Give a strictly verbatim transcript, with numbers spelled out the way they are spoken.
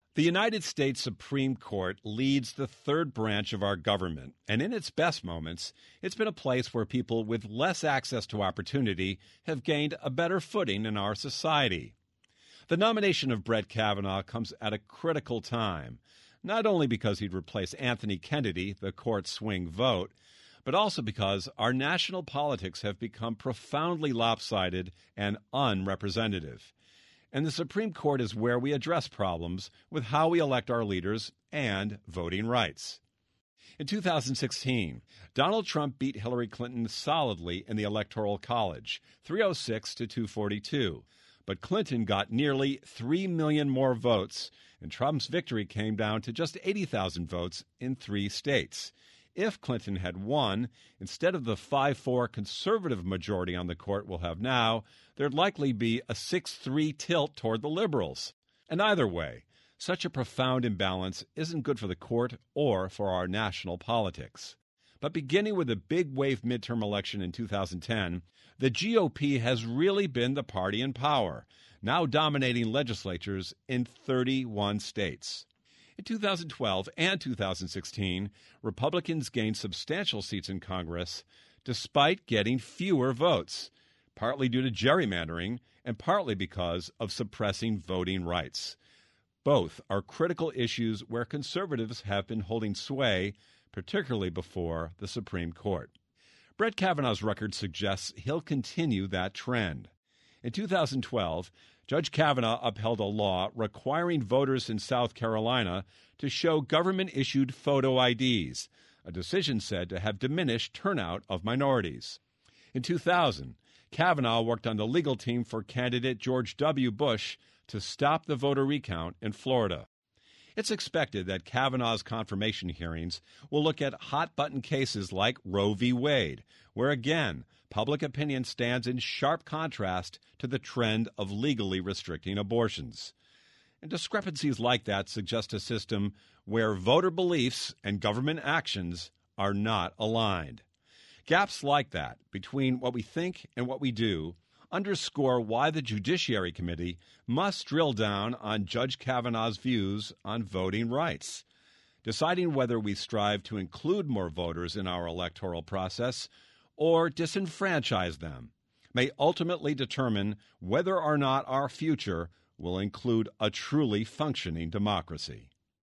The United States Supreme Court leads the third branch of our government, and in its best moments, it's been a place where people with less access to opportunity have gained a better footing in our society. The nomination of Brett Kavanaugh comes at a critical time, not only because he'd replace Anthony Kennedy, the court's swing vote, but also because our national politics have become profoundly lopsided and unrepresentative. And the Supreme Court is where we address problems with how we elect our leaders and voting rights. In two thousand sixteen, Donald Trump beat Hillary Clinton solidly in the Electoral College, three oh six to two forty-two. But Clinton got nearly three million more votes, and Trump's victory came down to just eighty thousand votes in three states. If Clinton had won, instead of the five four conservative majority on the court we'll have now, there'd likely be a six three tilt toward the liberals. And either way, such a profound imbalance isn't good for the court or for our national politics. But beginning with the big wave midterm election in two thousand ten, the G O P has really been the party in power, now dominating legislatures in thirty-one states. In two thousand twelve and two thousand sixteen, Republicans gained substantial seats in Congress despite getting fewer votes, partly due to gerrymandering and partly because of suppressing voting rights. Both are critical issues where conservatives have been holding sway, particularly before the Supreme Court. Brett Kavanaugh's record suggests he'll continue that trend. In two thousand twelve, Judge Kavanaugh upheld a law requiring voters in South Carolina to show government-issued photo I Ds, a decision said to have diminished turnout of minorities. In two thousand, Kavanaugh worked on the legal team for candidate George W. Bush to stop the voter recount in Florida. It's expected that Kavanaugh's confirmation hearings will look at hot-button cases like Roe v. Wade, where again, public opinion stands in sharp contrast to the trend of legally restricting abortions. And discrepancies like that suggest a system where voter beliefs and government actions are not aligned. Gaps like that between what we think and what we do underscore why the Judiciary Committee must drill down on Judge Kavanaugh's views on voting rights. Deciding whether we strive to include more voters in our electoral process or disenfranchise them may ultimately determine whether or not our future will include a truly functioning democracy.